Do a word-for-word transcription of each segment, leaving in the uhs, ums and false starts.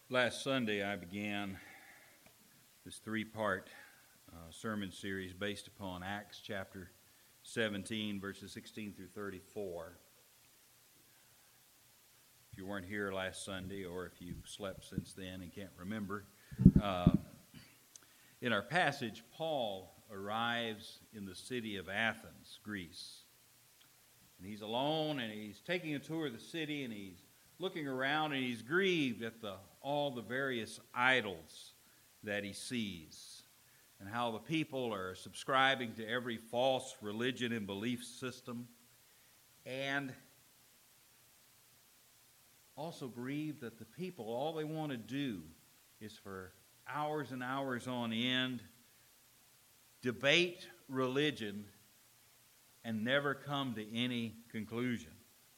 Last Sunday, I began this three-part uh, sermon series based upon Acts chapter seventeen, verses sixteen through thirty-four. If you weren't here last Sunday, or if you slept since then and can't remember, uh, in our passage, Paul arrives in the city of Athens, Greece. And he's alone, and he's taking a tour of the city, and he's looking around, and he's grieved at the all the various idols that he sees, and how the people are subscribing to every false religion and belief system, and also grieved that the people, all they want to do is for hours and hours on end debate religion and never come to any conclusion.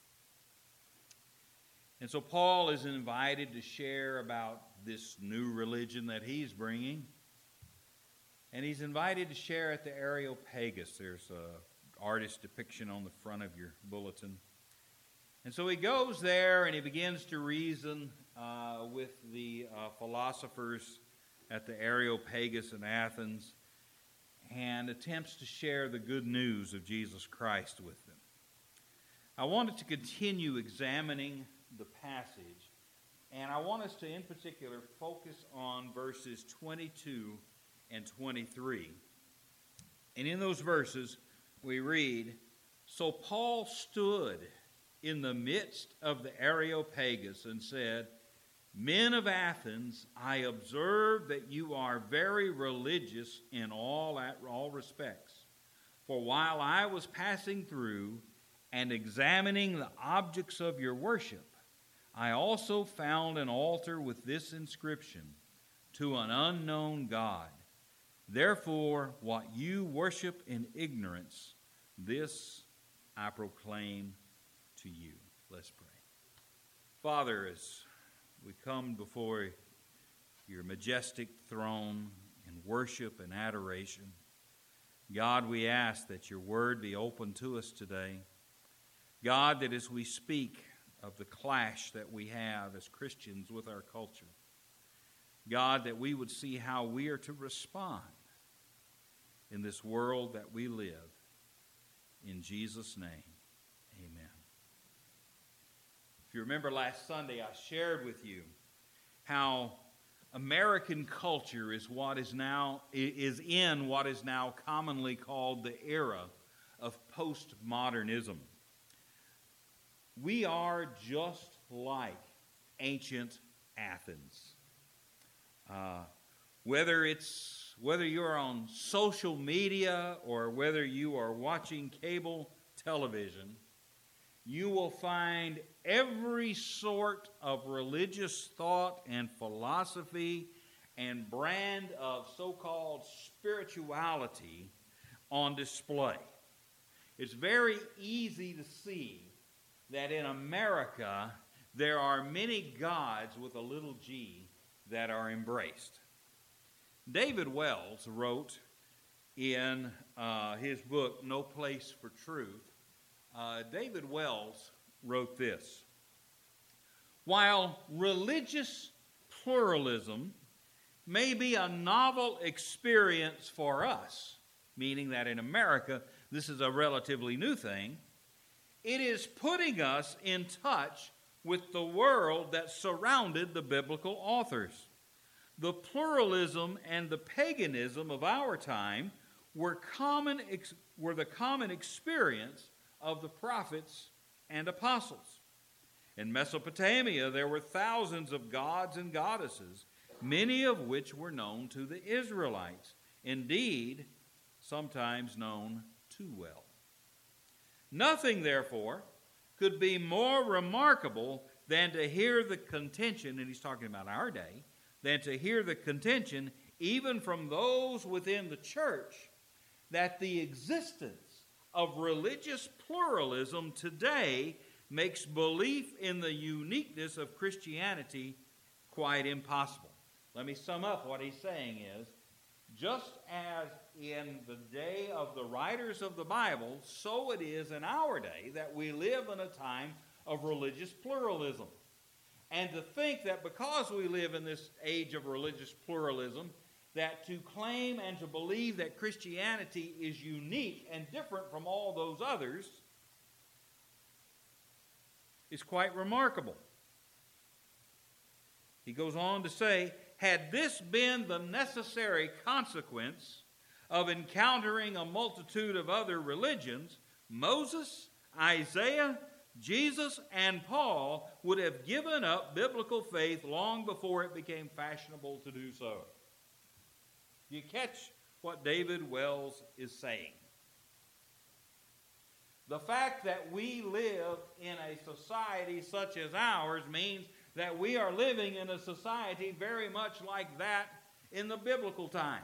And so Paul is invited to share about this new religion that he's bringing. And he's invited to share at the Areopagus. There's an artist depiction on the front of your bulletin. And so he goes there and he begins to reason uh, with the uh, philosophers at the Areopagus in Athens and attempts to share the good news of Jesus Christ with them. I wanted to continue examining the passage, and I want us to, in particular, focus on verses twenty-two and twenty-three. And in those verses, we read, "So Paul stood in the midst of the Areopagus and said, 'Men of Athens, I observe that you are very religious in all, all respects. For while I was passing through and examining the objects of your worship, I also found an altar with this inscription, to an unknown God. Therefore, what you worship in ignorance, this I proclaim to you.'" Let's pray. Father, as we come before your majestic throne in worship and adoration, God, we ask that your word be open to us today. God, that as we speak of the clash that we have as Christians with our culture, God, that we would see how we are to respond in this world that we live. In Jesus' name, amen. If you remember last Sunday, I shared with you how American culture is what is now is in what is now commonly called the era of postmodernism. We are just like ancient Athens. Uh, whether it's whether you're on social media or whether you are watching cable television, you will find every sort of religious thought and philosophy and brand of so-called spirituality on display. It's very easy to see that in America there are many gods with a little g that are embraced. David Wells wrote in uh, his book, No Place for Truth, uh, David Wells wrote this: "While religious pluralism may be a novel experience for us," meaning that in America this is a relatively new thing, "it is putting us in touch with the world that surrounded the biblical authors. The pluralism and the paganism of our time were common ex- were the common experience of the prophets and apostles. In Mesopotamia, there were thousands of gods and goddesses, many of which were known to the Israelites, indeed, sometimes known too well. Nothing, therefore, could be more remarkable than to hear the contention," and he's talking about our day, "than to hear the contention, even from those within the church, that the existence of religious pluralism today makes belief in the uniqueness of Christianity quite impossible." Let me sum up what he's saying is, just as in the day of the writers of the Bible, so it is in our day that we live in a time of religious pluralism. And to think that because we live in this age of religious pluralism, that to claim and to believe that Christianity is unique and different from all those others is quite remarkable. He goes on to say, had this been the necessary consequence of encountering a multitude of other religions, Moses, Isaiah, Jesus, and Paul would have given up biblical faith long before it became fashionable to do so. You catch what David Wells is saying? The fact that we live in a society such as ours means that we are living in a society very much like that in the biblical times.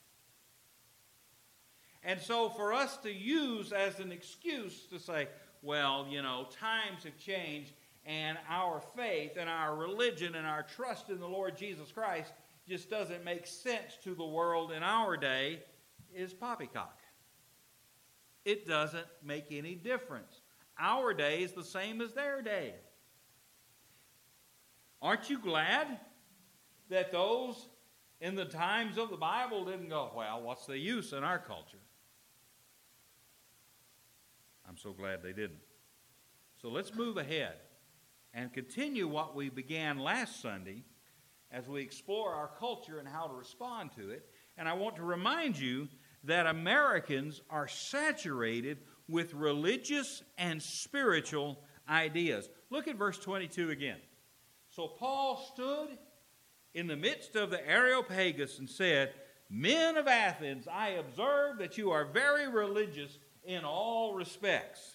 And so for us to use as an excuse to say, well, you know, times have changed and our faith and our religion and our trust in the Lord Jesus Christ just doesn't make sense to the world in our day is poppycock. It doesn't make any difference. Our day is the same as their day. Aren't you glad that those in the times of the Bible didn't go, well, what's the use in our culture? I'm so glad they didn't. So let's move ahead and continue what we began last Sunday as we explore our culture and how to respond to it. And I want to remind you that Americans are saturated with religious and spiritual ideas. Look at verse twenty-two again. So Paul stood in the midst of the Areopagus and said, men of Athens, I observe that you are very religious in all respects.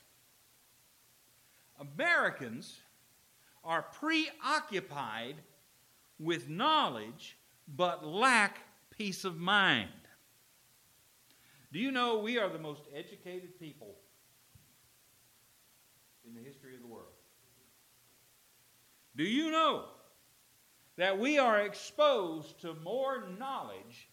Americans are preoccupied with knowledge but lack peace of mind. Do you know we are the most educated people in the history of the world? Do you know that we are exposed to more knowledge,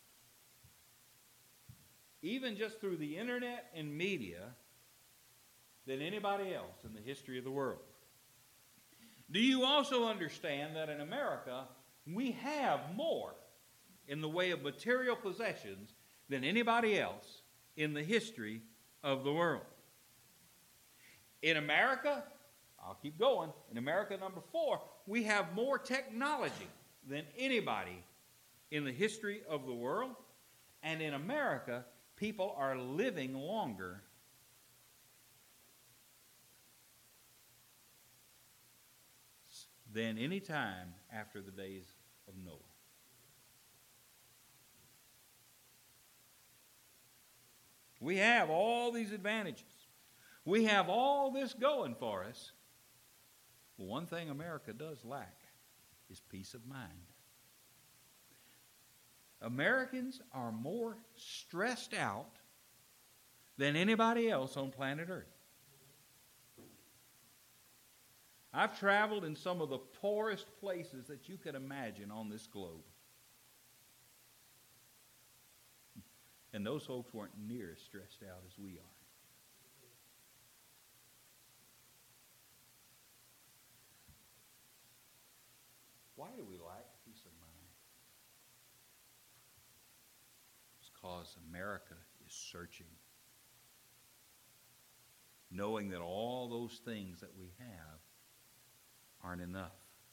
even just through the internet and media, than anybody else in the history of the world? Do you also understand that in America, we have more in the way of material possessions than anybody else in the history of the world? In America, I'll keep going. In America, number four, we have more technology than anybody in the history of the world. And in America, people are living longer than any time after the days of Noah. We have all these advantages. We have all this going for us. But one thing America does lack is peace of mind. Americans are more stressed out than anybody else on planet Earth. I've traveled in some of the poorest places that you could imagine on this globe. And those folks weren't near as stressed out as we are. Why do we lack peace of mind? It's because America is searching, knowing that all those things that we have aren't enough.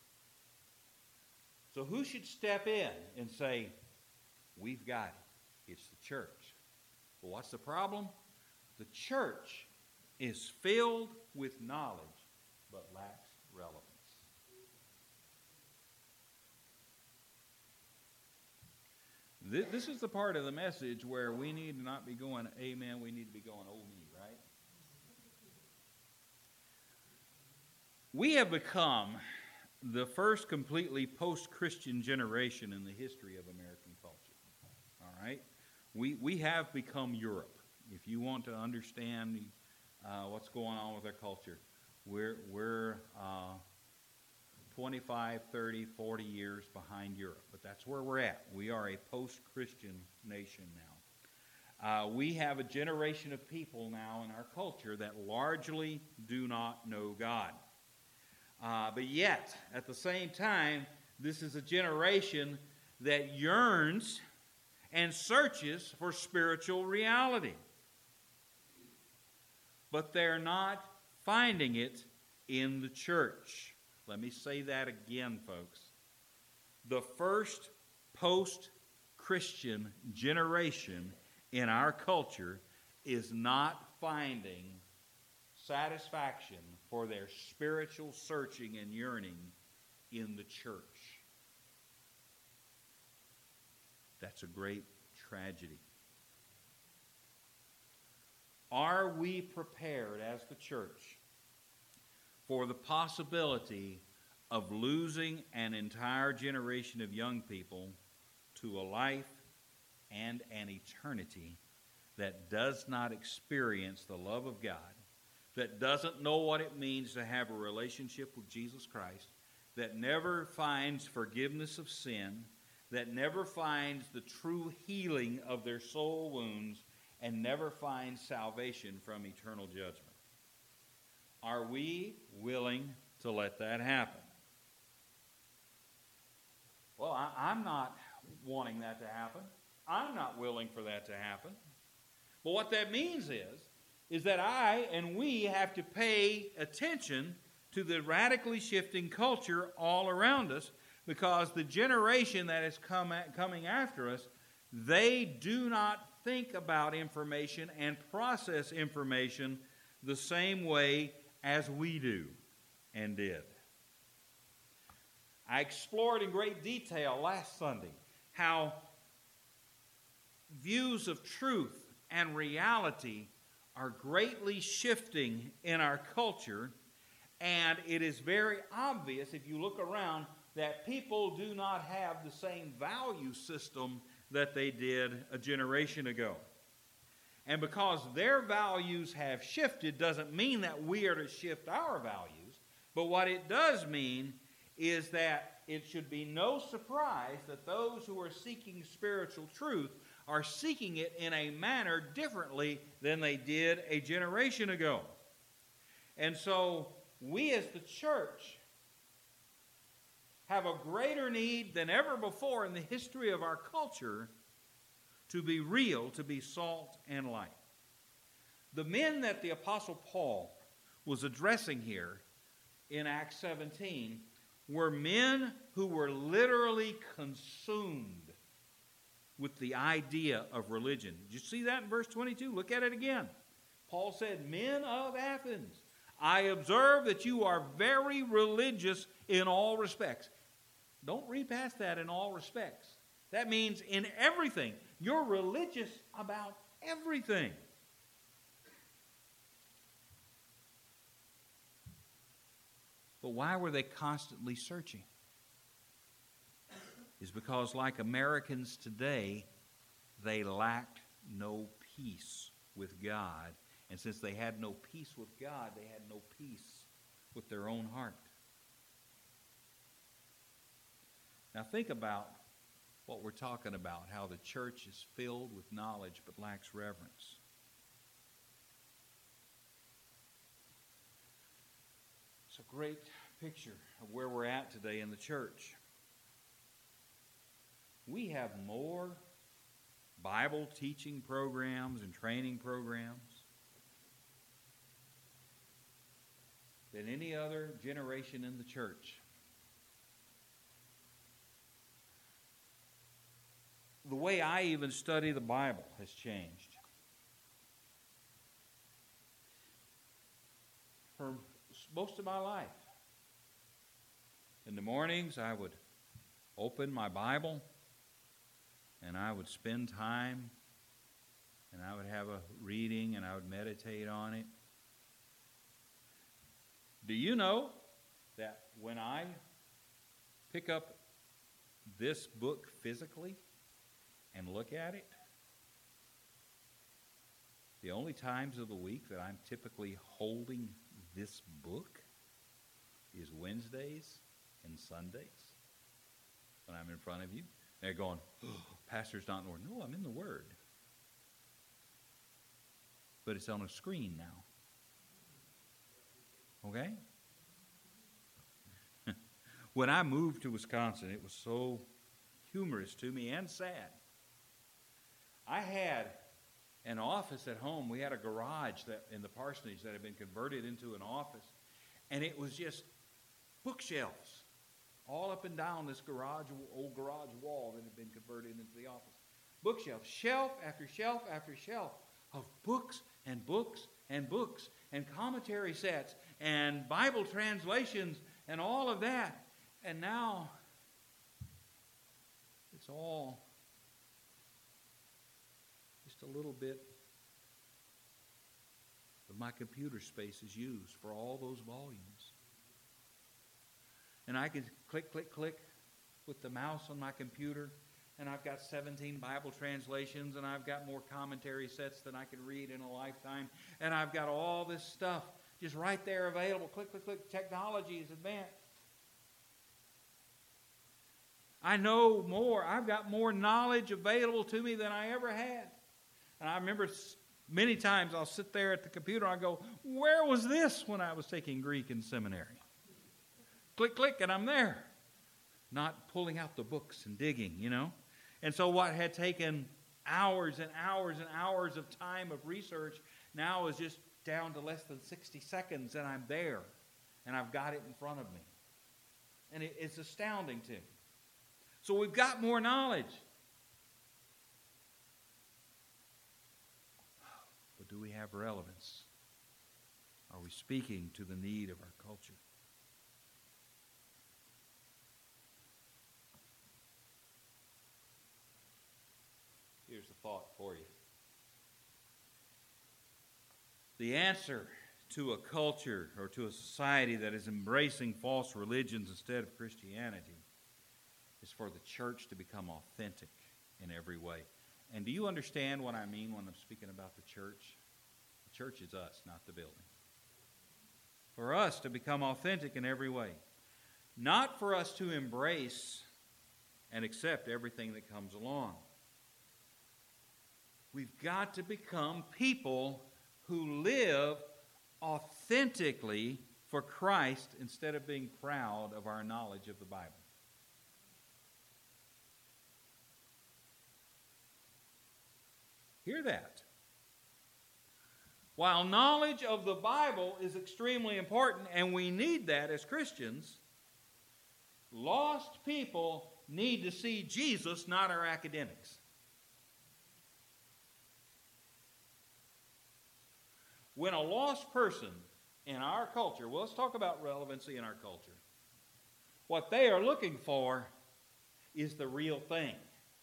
So who should step in and say, we've got it? It's the church. Well, what's the problem? The church is filled with knowledge but lacks relevance. This is the part of the message where we need to not be going, amen, we need to be going, oh me, right? We have become the first completely post-Christian generation in the history of American culture. All right? We, we have become Europe. If you want to understand uh, what's going on with our culture, we're, we're uh, twenty-five, thirty, forty years behind Europe. But that's where we're at. We are a post-Christian nation now. Uh, we have a generation of people now in our culture that largely do not know God. Uh, but yet, at the same time, this is a generation that yearns and searches for spiritual reality. But they're not finding it in the church. Let me say that again, folks. The first post-Christian generation in our culture is not finding satisfaction for their spiritual searching and yearning in the church. That's a great tragedy. Are we prepared as the church for the possibility of losing an entire generation of young people to a life and an eternity that does not experience the love of God, that doesn't know what it means to have a relationship with Jesus Christ, that never finds forgiveness of sin, that never finds the true healing of their soul wounds, and never finds salvation from eternal judgment? Are we willing to let that happen? Well, I, I'm not wanting that to happen. I'm not willing for that to happen. But what that means is, is that I and we have to pay attention to the radically shifting culture all around us, because the generation that is come at, coming after us, they do not think about information and process information the same way as we do and did. I explored in great detail last Sunday how views of truth and reality are greatly shifting in our culture, and it is very obvious if you look around that people do not have the same value system that they did a generation ago. And because their values have shifted doesn't mean that we are to shift our values, but what it does mean is that it should be no surprise that those who are seeking spiritual truth are seeking it in a manner differently than they did a generation ago. And so we as the church have a greater need than ever before in the history of our culture to be real, to be salt and light. The men that the Apostle Paul was addressing here in Acts seventeen were men who were literally consumed with the idea of religion. Did you see that in verse twenty-two? Look at it again. Paul said, "Men of Athens, I observe that you are very religious in all respects." Don't read past that, in all respects. That means in everything. You're religious about everything. But why were they constantly searching? It's because, like Americans today, they lacked no peace with God. And since they had no peace with God, they had no peace with their own heart. Now think about what we're talking about, how the church is filled with knowledge but lacks reverence. It's a great picture of where we're at today in the church. We have more Bible teaching programs and training programs than any other generation in the church. The way I even study the Bible has changed. For most of my life, in the mornings I would open my Bible and I would spend time and I would have a reading and I would meditate on it. Do you know that when I pick up this book physically and look at it, the only times of the week that I'm typically holding this book is Wednesdays and Sundays when I'm in front of you? They're going, "Oh, Pastor's not in the Word." No, I'm in the Word. But it's on a screen now. Okay? When I moved to Wisconsin, it was so humorous to me and sad. I had an office at home. We had a garage that in the parsonage that had been converted into an office. And it was just bookshelves all up and down this garage, old garage wall that had been converted into the office. Bookshelves, shelf after shelf after shelf of books and books and books and commentary sets and Bible translations and all of that. And now it's all just a little bit of my computer space is used for all those volumes. And I can click, click, click with the mouse on my computer, and I've got seventeen Bible translations, and I've got more commentary sets than I can read in a lifetime, and I've got all this stuff just right there available. Click, click, click. Technology is advanced. I know more. I've got more knowledge available to me than I ever had. And I remember many times I'll sit there at the computer and I go, where was this when I was taking Greek in seminary? Click, click, and I'm there. Not pulling out the books and digging, you know. And so what had taken hours and hours and hours of time of research now is just down to less than sixty seconds, and I'm there. And I've got it in front of me. And it, it's astounding to me. So we've got more knowledge. But do we have relevance? Are we speaking to the need of our culture? Here's a thought for you. The answer to a culture or to a society that is embracing false religions instead of Christianity is for the church to become authentic in every way. And do you understand what I mean when I'm speaking about the church? The church is us, not the building. For us to become authentic in every way. Not for us to embrace and accept everything that comes along. We've got to become people who live authentically for Christ instead of being proud of our knowledge of the Bible. Hear that. While knowledge of the Bible is extremely important, and we need that as Christians, lost people need to see Jesus, not our academics. When a lost person in our culture, well, let's talk about relevancy in our culture. What they are looking for is the real thing.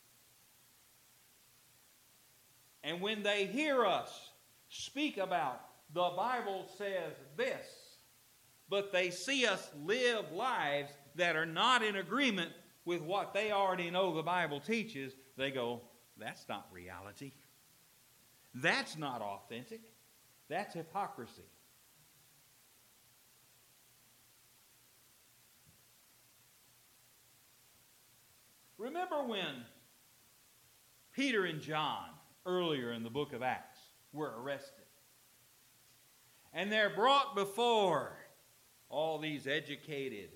And when they hear us speak about the Bible says this, but they see us live lives that are not in agreement with what they already know the Bible teaches, they go, that's not reality. That's not authentic. That's hypocrisy. Remember when Peter and John, earlier in the book of Acts, were arrested. And they're brought before all these educated,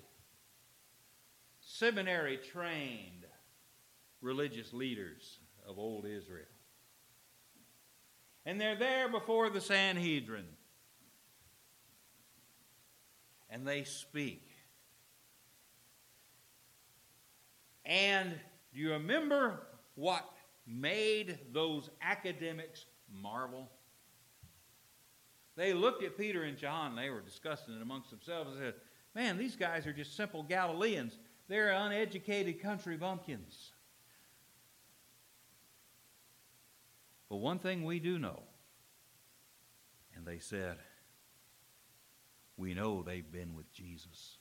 seminary-trained religious leaders of old Israel. And they're there before the Sanhedrin. And they speak. And do you remember what made those academics marvel? They looked at Peter and John, they were discussing it amongst themselves, and said, man, these guys are just simple Galileans. They're uneducated country bumpkins. But one thing we do know, and they said, we know they've been with Jesus.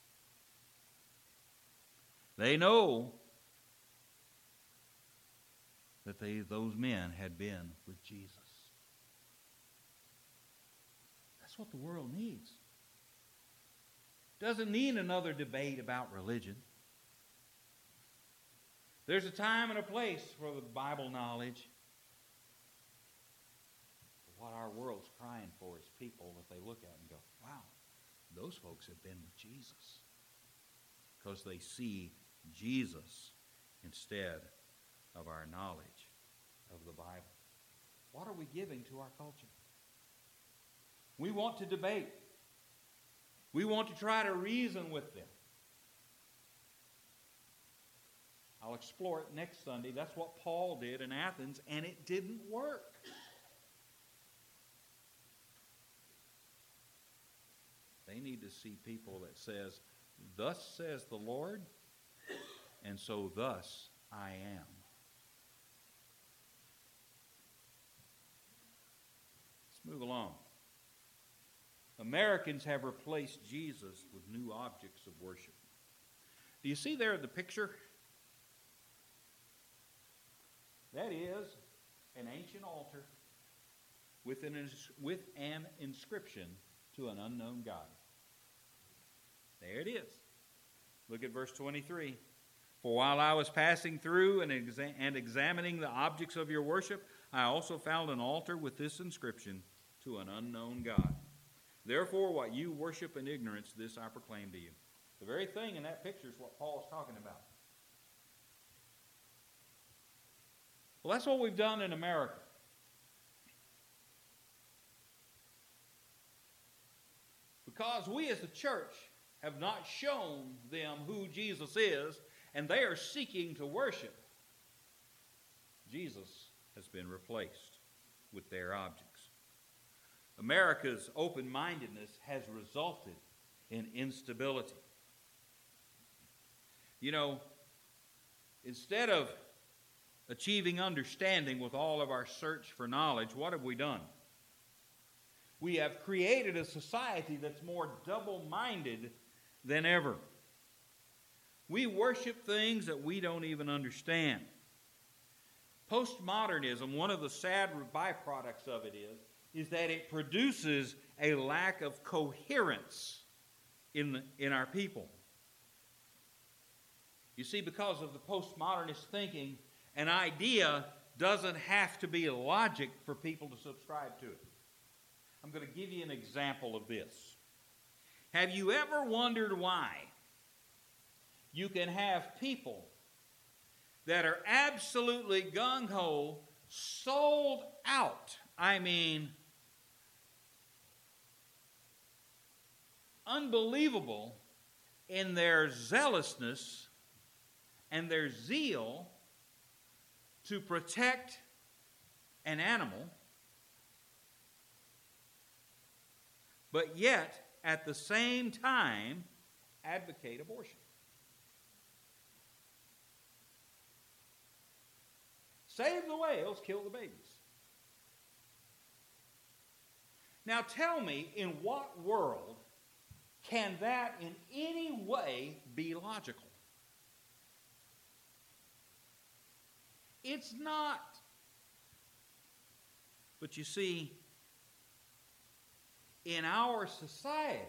They know that they, those men had been with Jesus. That's what the world needs. Doesn't need another debate about religion. There's a time and a place for the Bible knowledge. But what our world's crying for is people that they look at and go, wow, those folks have been with Jesus. because they see Jesus instead of our knowledge of the Bible. What are we giving to our culture? We want to debate. We want to try to reason with them. I'll explore it next Sunday. That's what Paul did in Athens, and it didn't work. They need to see people that says, "Thus says the Lord, and so thus I am." Let's move along. Americans have replaced Jesus with new objects of worship. Do you see there the picture? That is an ancient altar with an, with an inscription to an unknown God. There it is. Look at verse twenty-three. For while I was passing through and, exa- and examining the objects of your worship, I also found an altar with this inscription, to an unknown God. Therefore, what you worship in ignorance, this I proclaim to you. The very thing in that picture is what Paul is talking about. Well, that's what we've done in America. Because we as a church have not shown them who Jesus is, and they are seeking to worship, Jesus has been replaced with their objects. America's open-mindedness has resulted in instability. You know, instead of achieving understanding with all of our search for knowledge, what have we done? We have created a society that's more double-minded than ever. We worship things that we don't even understand. Postmodernism, one of the sad byproducts of it is, is that it produces a lack of coherence in, the, in our people. You see, because of the postmodernist thinking, an idea doesn't have to be logic for people to subscribe to it. I'm going to give you an example of this. Have you ever wondered why you can have people that are absolutely gung-ho, sold out, I mean, unbelievable in their zealousness and their zeal to protect an animal, but yet at the same time advocate abortion? Save the whales, kill the babies. Now tell me, in what world can that in any way be logical? It's not. But you see, in our society,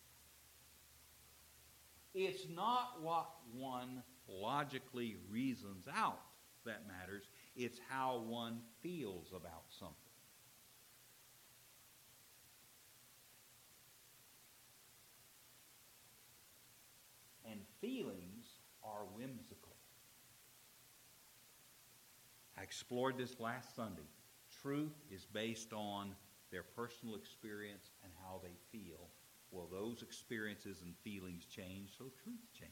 it's not what one logically reasons out that matters. It's how one feels about something. And feelings are whimsical. I explored this last Sunday. Truth is based on their personal experience and how they feel. Well, those experiences and feelings change, so truth changes.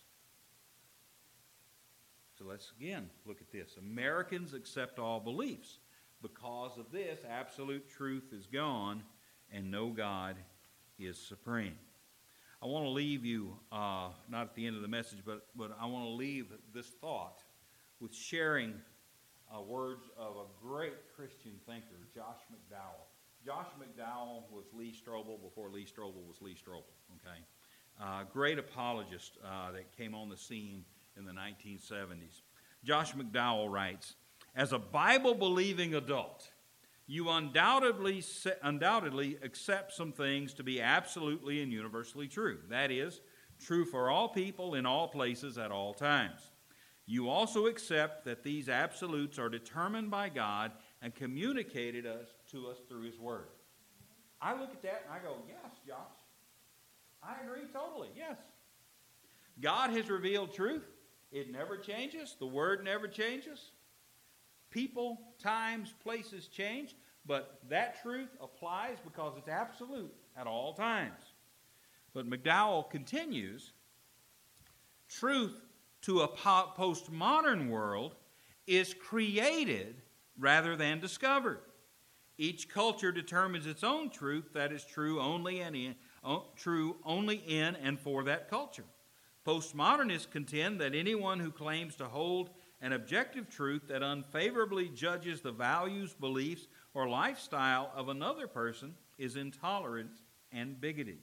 So let's again look at this. Americans accept all beliefs. Because of this, absolute truth is gone, and no God is supreme. I want to leave you, uh, not at the end of the message, but, but I want to leave this thought with sharing uh, words of a great Christian thinker, Josh McDowell. Josh McDowell was Lee Strobel before Lee Strobel was Lee Strobel, okay? Uh, great apologist uh, that came on the scene in the nineteen seventies. Josh McDowell writes, as a Bible-believing adult, you undoubtedly, undoubtedly accept some things to be absolutely and universally true. That is, true for all people in all places at all times. You also accept that these absolutes are determined by God and communicated us, to us through His Word. I look at that and I go, yes, Josh. I agree totally, yes. God has revealed truth. It never changes. The Word never changes. People, times, places change, but that truth applies because it's absolute at all times. But McDowell continues, truth to a postmodern world is created rather than discovered. Each culture determines its own truth that is true only and in, true only in and for that culture. Postmodernists contend that anyone who claims to hold an objective truth that unfavorably judges the values, beliefs, or lifestyle of another person is intolerant and bigoted.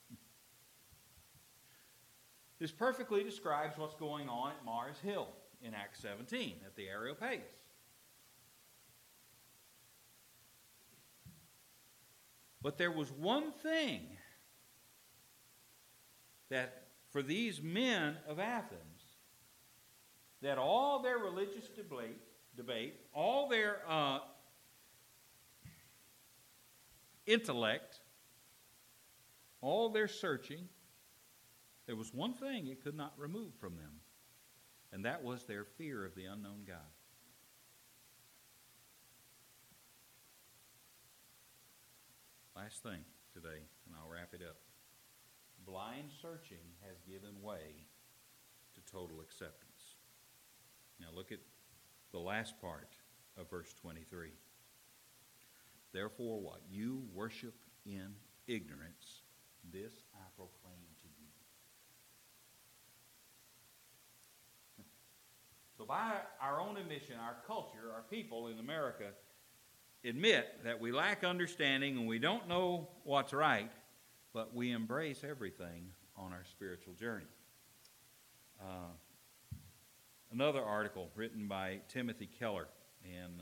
This perfectly describes what's going on at Mars Hill in Acts seventeen at the Areopagus. But there was one thing that for these men of Athens, that all their religious debate, debate all their uh, intellect, all their searching, there was one thing it could not remove from them, and that was their fear of the unknown God. Last thing today, and I'll wrap it up. Blind searching has given way to total acceptance. Now look at the last part of verse twenty-three. Therefore, what you worship in ignorance, this I proclaim to you. So by our own admission, our culture, our people in America admit that we lack understanding and we don't know what's right, but we embrace everything on our spiritual journey. Uh, another article written by Timothy Keller, and uh,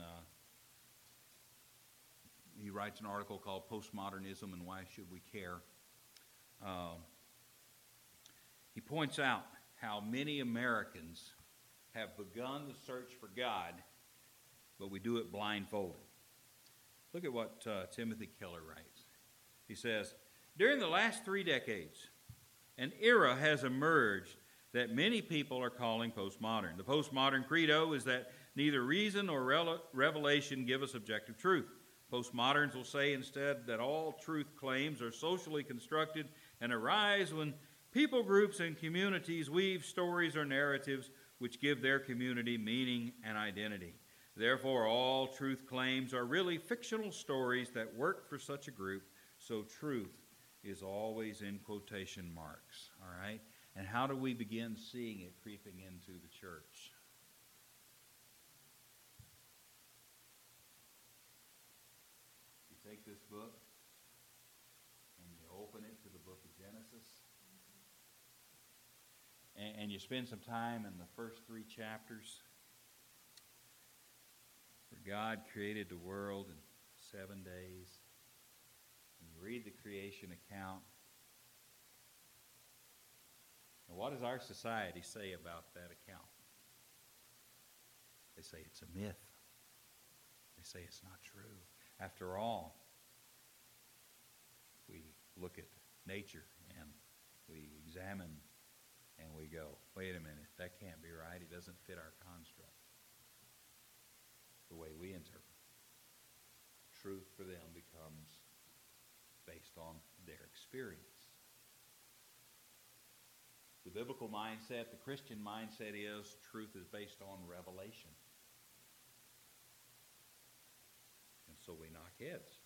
he writes an article called Postmodernism and Why Should We Care? Uh, he points out how many Americans have begun the search for God, but we do it blindfolded. Look at what uh, Timothy Keller writes. He says, during the last three decades, an era has emerged that many people are calling postmodern. The postmodern credo is that neither reason nor rele- revelation give us objective truth. Postmoderns will say instead that all truth claims are socially constructed and arise when people groups and communities weave stories or narratives which give their community meaning and identity. Therefore, all truth claims are really fictional stories that work for such a group, so truth is always in quotation marks, all right? And how do we begin seeing it creeping into the church? You take this book and you open it to the book of Genesis, and, and you spend some time in the first three chapters where God created the world in seven days. And you read the creation account. And what does our society say about that account? They say it's a myth. They say it's not true. After all, we look at nature and we examine and we go, wait a minute, that can't be right. It doesn't fit our construct. The way we interpret. Truth for them becomes based on their experience. The biblical mindset, the Christian mindset is truth is based on revelation. And so we knock heads.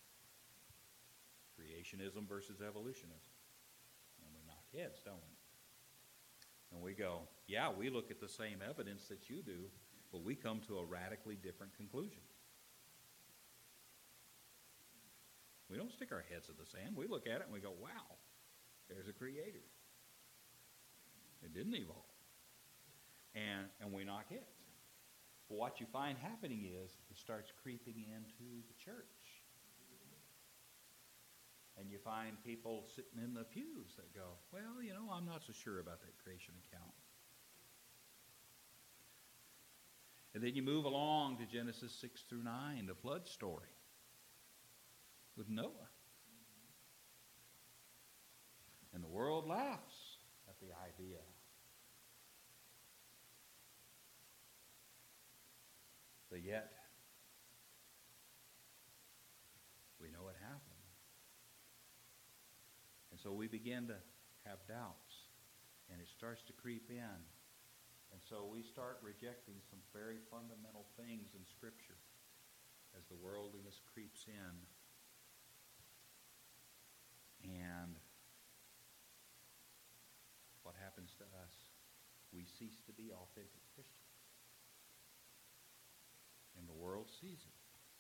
Creationism versus evolutionism. And we knock heads, don't we? And we go, yeah, we look at the same evidence that you do, but we come to a radically different conclusion. We don't stick our heads in the sand. We look at it and we go, wow, there's a creator. It didn't evolve. And, and we knock heads. But what you find happening is it starts creeping into the church. And you find people sitting in the pews that go, well, you know, I'm not so sure about that creation account. And then you move along to Genesis six through nine, the flood story with Noah. And the world laughs at the idea. But yet, we know it happened. And so we begin to have doubts, and it starts to creep in. And so we start rejecting some very fundamental things in Scripture as the worldliness creeps in. And what happens to us? We cease to be authentic Christians. And the world sees it.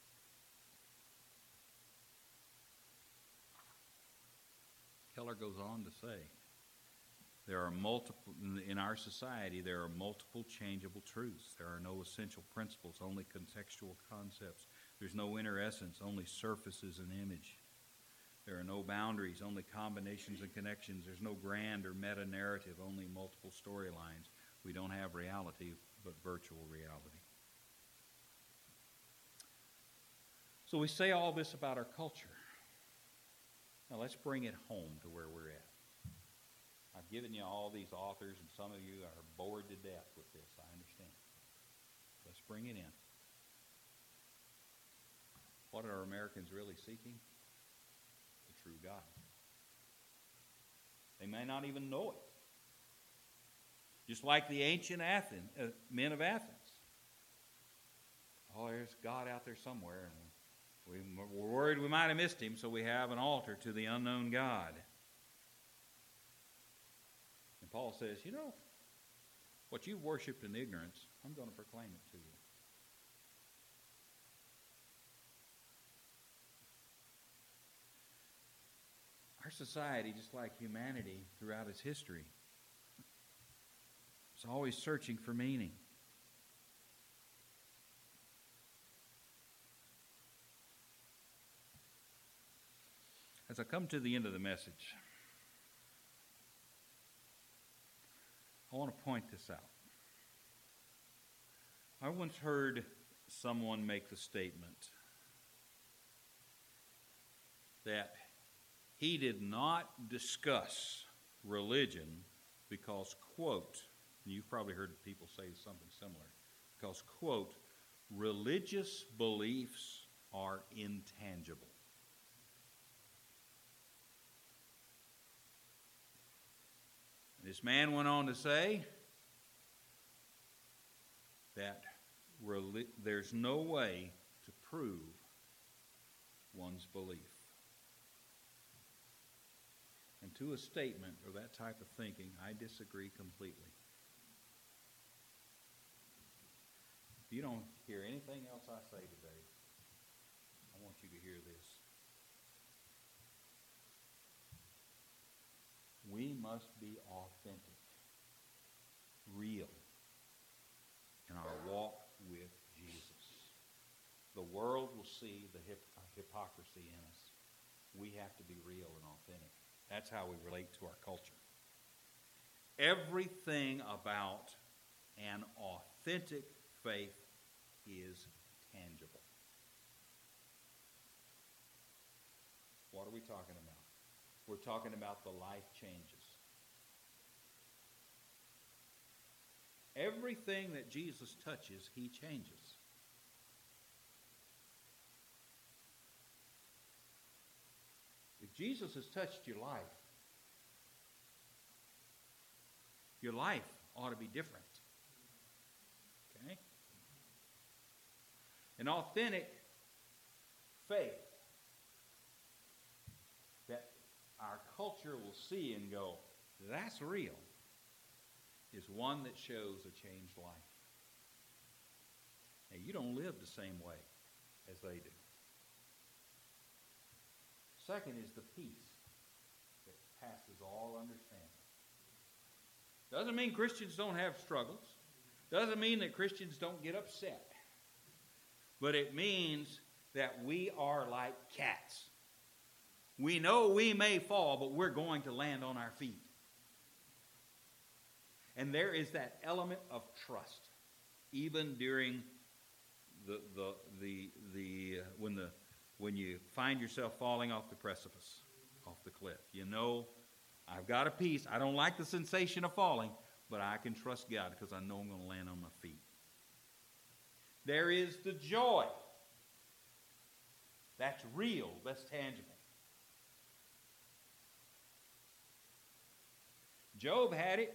Keller goes on to say, there are multiple, in our society, there are multiple changeable truths. There are no essential principles, only contextual concepts. There's no inner essence, only surfaces and image. There are no boundaries, only combinations and connections. There's no grand or meta-narrative, only multiple storylines. We don't have reality, but virtual reality. So we say all this about our culture. Now let's bring it home to where we're at. I've given you all these authors, and some of you are bored to death with this. I understand. Let's bring it in. What are Americans really seeking? The true God. They may not even know it. Just like the ancient Athens, uh, men of Athens. Oh, there's God out there somewhere, and we, we're worried we might have missed him, so we have an altar to the unknown God. And Paul says, you know, what you've worshipped in ignorance, I'm going to proclaim it to you. Our society, just like humanity throughout its history, is always searching for meaning. As I come to the end of the message, I want to point this out. I once heard someone make the statement that he did not discuss religion because, quote, and you've probably heard people say something similar, because, quote, religious beliefs are intangible. This man went on to say that reli- there's no way to prove one's belief. And to a statement or that type of thinking, I disagree completely. If you don't hear anything else I say today, I want you to hear this. We must be authentic, real, in our walk with Jesus. The world will see the hip- hypocrisy in us. We have to be real and authentic. That's how we relate to our culture. Everything about an authentic faith is tangible. What are we talking about? We're talking about the life changes. Everything that Jesus touches, he changes. If Jesus has touched your life, your life ought to be different. Okay? An authentic faith that our culture will see and go, that's real, is one that shows a changed life. Now, you don't live the same way as they do. Second is the peace that passes all understanding. Doesn't mean Christians don't have struggles. Doesn't mean that Christians don't get upset. But it means that we are like cats. We know we may fall, but we're going to land on our feet. And there is that element of trust, even during the the the the uh, when the when you find yourself falling off the precipice, off the cliff. You know I've got a peace. I don't like the sensation of falling, but I can trust God because I know I'm going to land on my feet. There is the joy. That's real. That's tangible. Job had it.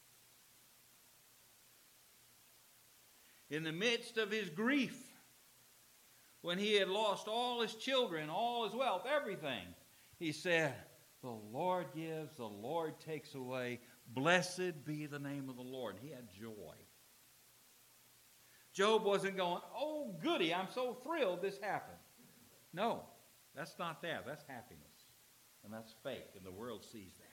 In the midst of his grief, when he had lost all his children, all his wealth, everything, he said, the Lord gives, the Lord takes away. Blessed be the name of the Lord. He had joy. Job wasn't going, oh, goody, I'm so thrilled this happened. No, that's not that. That's happiness. And that's fake, and the world sees that.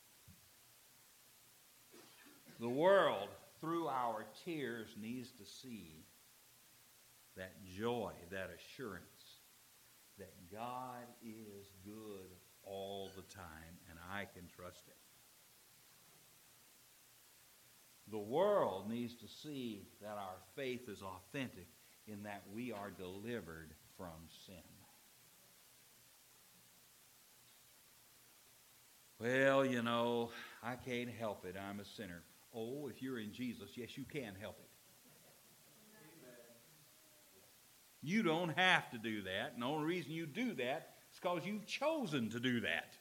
The world, through our tears, needs to see that joy, that assurance that God is good all the time, and I can trust it. The world needs to see that our faith is authentic in that we are delivered from sin. Well, you know, I can't help it. I'm a sinner. Oh, if you're in Jesus, yes, you can help it. You don't have to do that. And the only reason you do that is because you've chosen to do that.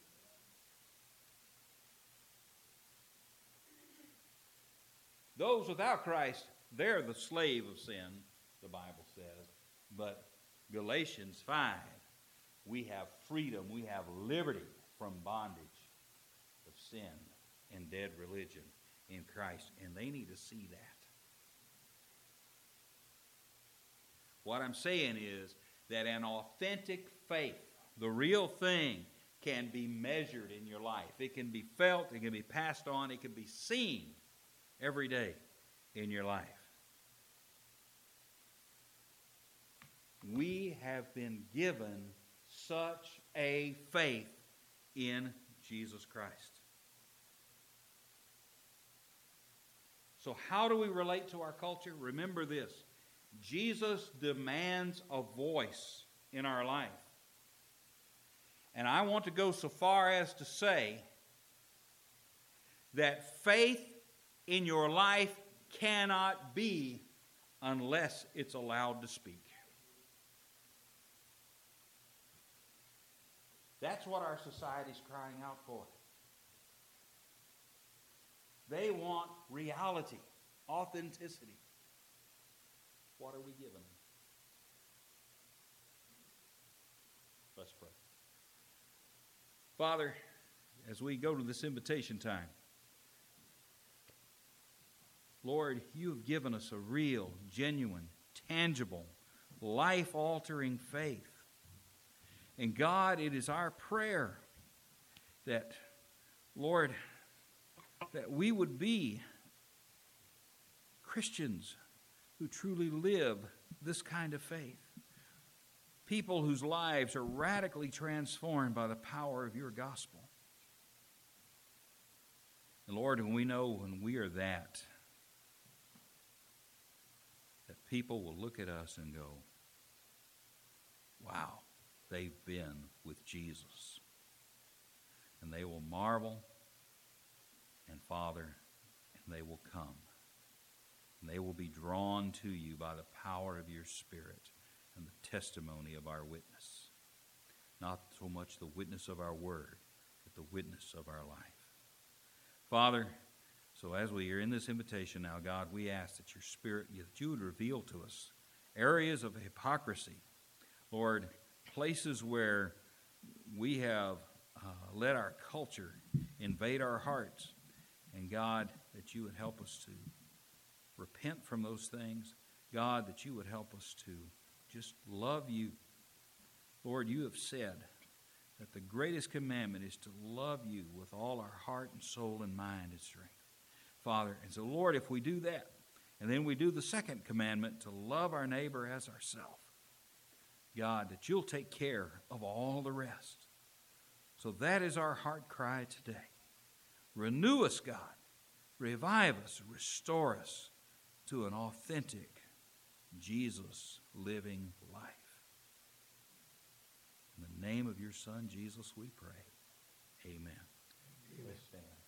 Those without Christ, they're the slave of sin, the Bible says. But Galatians five, we have freedom, we have liberty from bondage of sin and dead religion in Christ. And they need to see that. What I'm saying is that an authentic faith, the real thing, can be measured in your life. It can be felt, it can be passed on, it can be seen every day in your life. We have been given such a faith in Jesus Christ. So how do we relate to our culture? Remember this. Jesus demands a voice in our life. And I want to go so far as to say that faith in your life cannot be unless it's allowed to speak. That's what our society's crying out for. They want reality, authenticity. What are we giving them? Let's pray. Father, as we go to this invitation time, Lord, you have given us a real, genuine, tangible, life-altering faith. And God, it is our prayer that, Lord, that we would be Christians who truly live this kind of faith. People whose lives are radically transformed by the power of your gospel. And Lord, when we know when we are that, that people will look at us and go, wow, they've been with Jesus. And they will marvel, and Father, and they will come. And they will be drawn to you by the power of your Spirit and the testimony of our witness. Not so much the witness of our word, but the witness of our life. Father, so as we are in this invitation now, God, we ask that your Spirit, that you would reveal to us areas of hypocrisy. Lord, places where we have uh, let our culture invade our hearts. And God, that you would help us to repent from those things. God, that you would help us to just love you. Lord, you have said that the greatest commandment is to love you with all our heart and soul and mind and strength. Father, and so Lord, if we do that, and then we do the second commandment to love our neighbor as ourselves, God, that you'll take care of all the rest. So that is our heart cry today. Renew us, God. Revive us, restore us to an authentic Jesus living life. In the name of your Son, Jesus, we pray. Amen. Let's stand.